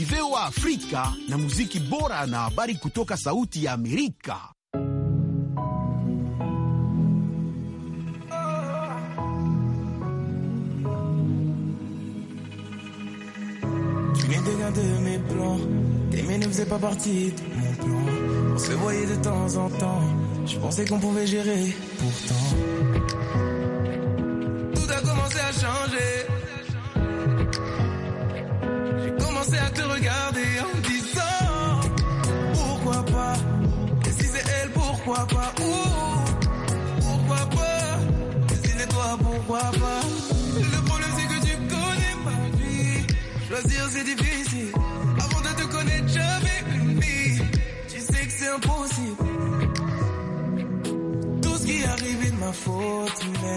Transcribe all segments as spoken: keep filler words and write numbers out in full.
ni V O A Afrika na muziki bora na habari kutoka Sauti ya Amerika. Tu n'étais qu'un de mes plans, t'aimer ne faisait pas partie de mon plan. On se voyait de temps en temps, je pensais qu'on pouvait gérer, pourtant tout a commencé à changer. J'ai commencé à te regarder en me disant pourquoi pas, et si c'est elle, pourquoi pas, ouh, pourquoi pas, et si c'est toi, pourquoi pas. Le problème c'est que tu connais ma vie, choisir c'est difficile. Avant de te connaître j'avais une vie, tu sais que c'est impossible. Tout ce qui arrive est de ma faute, mais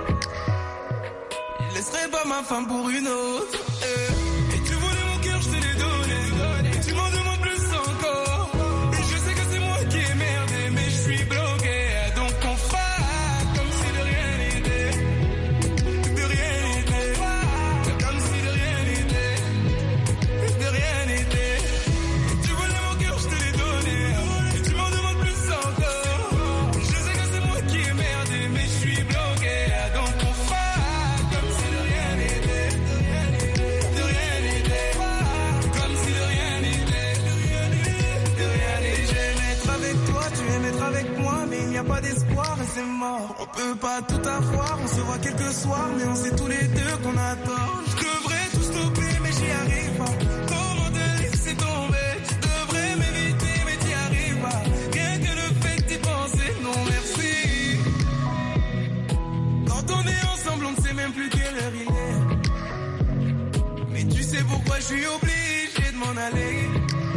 je laisserai pas ma femme pour une autre. Et, et tu voulais mon cœur, je te l'ai donné. Et tu m'en demandes plus encore. Et je sais que c'est moi qui ai merdé, mais je suis bloqué. Donc on fait comme si de rien n'était. De rien n'était. Comme si de rien n'était. De rien n'était. Et tu voulais mon cœur, je te l'ai donné. Et tu m'en demandes plus encore. Et je sais que c'est moi qui ai merdé, mais je suis bloqué. Donc on fait comme si de rien n'était. De rien n'était. Comme si de rien n'était. De rien n'était. J'aime être avec toi, tu aimes être avec moi, mais il n'y a pas d'espoir et c'est mort. On peut pas tout avoir, on se voit quelques soirs, mais on sait tous les deux qu'on a tort. Je devrais tout stopper, mais j'y arrive pas. Comment te laisser tomber? Tu devrais m'éviter, mais t'y arrives pas. Rien que le fait d'y penser, non merci. Quand on est ensemble, on ne sait même plus quelle heure il est. Mais tu sais pourquoi je suis obligé de m'en aller.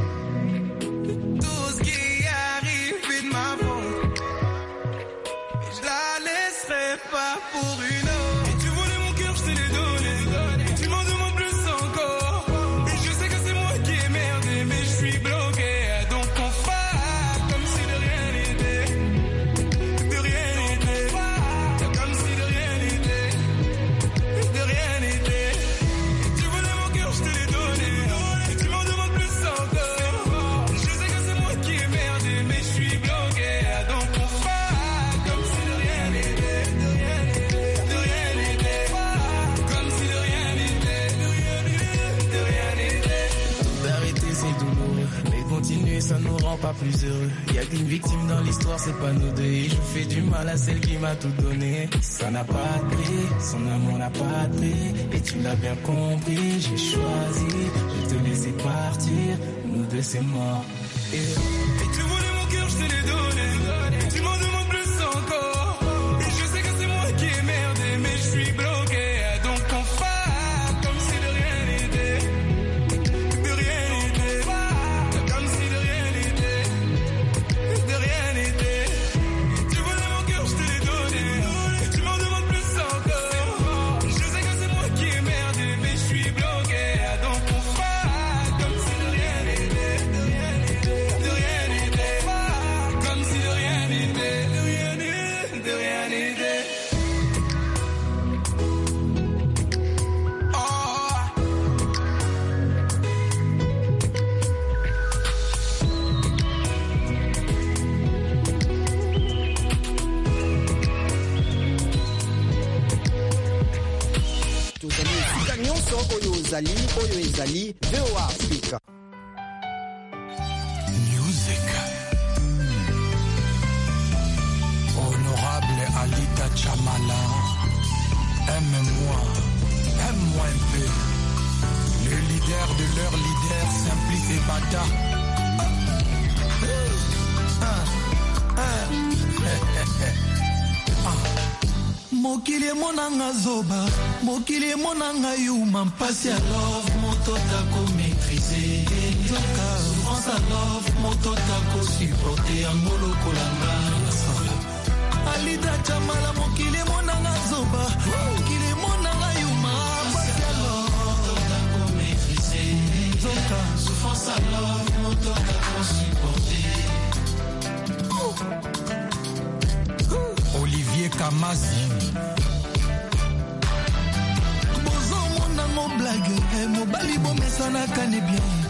Tout ce qui arrive est de ma faute. Mais je la laisserai pas pour une autre. Et tu voulais mon cœur, je te l'ai donné. Et tu m'en demandes plus encore. Et je sais que c'est moi qui ai merdé, mais je suis bloqué. Donc on fait comme si de rien n'était. De rien n'était. Comme si de rien n'était. De rien n'était. Et tu voulais mon cœur, je te l'ai donné. Et tu m'en demandes plus encore. Je sais que c'est moi qui ai merdé, mais je suis bloqué. Donc on fait comme si de rien n'était. De rien n'était. De rien n'était. Comme si de rien n'était. De rien n'était. Tout arrêter c'est douloureux, mais continuer ça nous rend pas plus heureux. Y'a qu'une victime dans l'histoire, c'est pas nous deux. Et je fais du mal à celle qui m'a tout donné. Ça n'a pas de prix, son amour n'a pas de prix. Et tu l'as bien compris, j'ai choisi de te laisser partir. Nous deux c'est mort. Et, et tu voulais mon cœur, je te l'ai donné. Et tu m'en demandes plus encore. Et je sais que c'est moi qui ai merdé, mais je suis bloqué. Donc on fait comme si de rien n'était. De rien n'était. Comme si de rien n'était. De rien n'était. Et tu voulais mon cœur, je te l'ai donné. Et tu m'en demandes plus encore. Je sais que c'est moi qui ai merdé, mais je suis bloqué. Donc on fait comme si de rien n'était. De rien n'était. De rien n'était. Comme si de rien n'était. De rien n'était. De rien n'était. Oh. tozali esika nyonso oyo ozali oyo ezali V O A Afrika. Music. Honorable Alita Chamala, aime-moi, aime-moi un peu. Le leader de leur leader, Simplice et Bata. Ah, ah. Mokili monanga zoba, mokili monanga yuma mpasi ya love, moto tako maîtriser. Zoka, France à love, moto tako supporter yango lokolanga. Alida Chamala, mokili monanga zoba, mokili monanga yuma mpasi ya love, moto tako maîtriser. Zoka, France à love, moto tako supporter. Olivier Kamazi. Bozo mon blague, mobali bomesana kane bien.